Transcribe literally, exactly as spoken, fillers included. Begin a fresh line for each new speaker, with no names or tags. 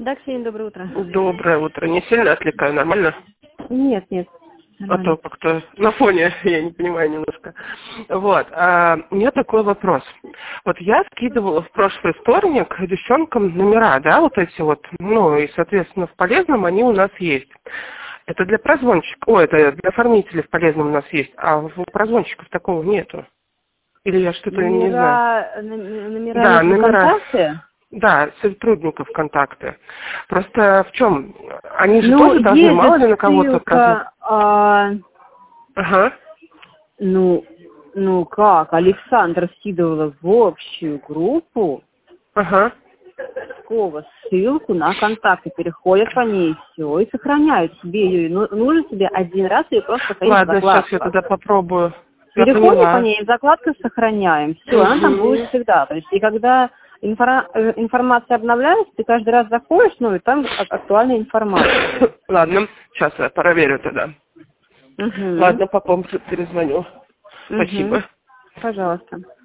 Да, Ксения, доброе утро.
Доброе утро. Не сильно отвлекаю, нормально?
Нет, нет. Нормально.
А то как-то на фоне, я не понимаю немножко. Вот, а, у меня такой вопрос. Вот я скидывала в прошлый вторник девчонкам номера, да, вот эти вот, ну, и, соответственно, в полезном они у нас есть. Это для прозвонщиков, ой, это для оформителей в полезном у нас есть, а у прозвонщиков такого нету. Или я что-то не знаю.
Номера, номера
Да, номера.
ВКонтакте?
Да, сотрудников контакты. Просто в чем? Они же
Ну,
тоже должны,
есть
мало ли на кого-то
ссылка,
прозвонить.
а,
Ага.
ну, ну как, Александра скидывала в общую группу
Ага.
Пскова ссылку на контакты, переходят по ней, все, и сохраняют себе ее. Ну, нужно себе один раз ее просто сохранить в
Ладно, сейчас
закладку.
я тогда попробую. Я
Переходим
поняла.
по ней, в закладку сохраняем. Все, она там
Мгм.
будет всегда. То есть, и когда инфора- э, информация обновляется, ты каждый раз заходишь, ну, и там а- актуальная информация.
Ладно, сейчас я проверю тогда.
Угу.
Ладно, потом перезвоню.
Угу.
Спасибо.
Пожалуйста.